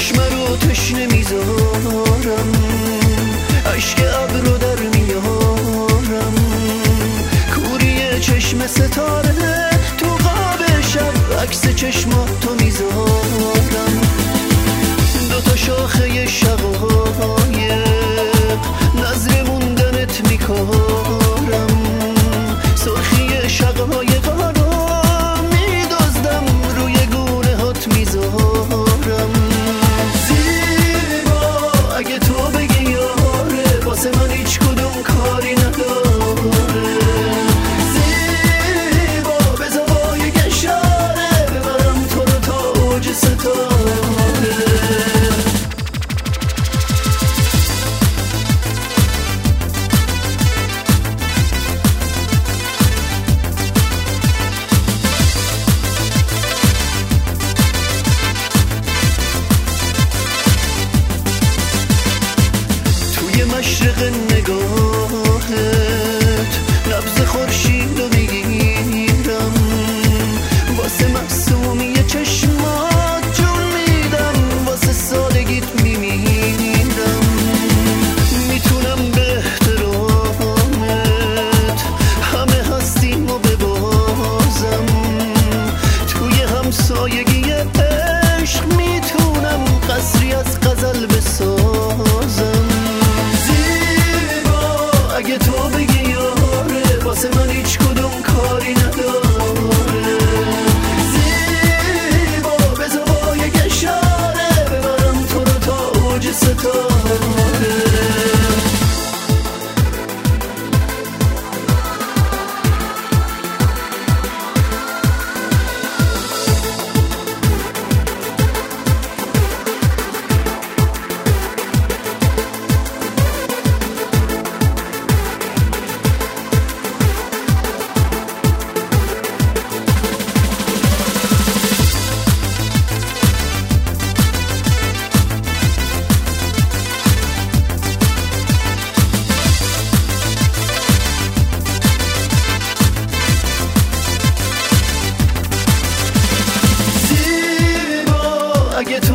چشم رو تشنه میذارم، عشق ابر رو در میارم، کوری چشم ستاره تو قاب شب عکس چشماتو میذارم، دوتا شاخه شقایق نظر موندنت میکارم، سرخی شقایقا رو میدزدم روی گونه هات میذارم. زیبا اگه تو بگی یاره واسه من هیچ کدوم کاری نداره، زیبا بذار با یک اشاره ببرم تو رو تا اوج ستاره. مشرق نگاهت نبض خورشید رو میگیرم، واسه معصومی چشمات جون میدم، واسه سادگیت میمیرم، میتونم به احترامت همه هستیمو ببازم، توی همسایگی عشق میتونم قصری از غزل بسازم. اگه تو بگی یاره واسه من هیچ کدوم کاری نداره، زیبا بذار با یک اشاره ببرم تو رو تا اوج ستاره. اگه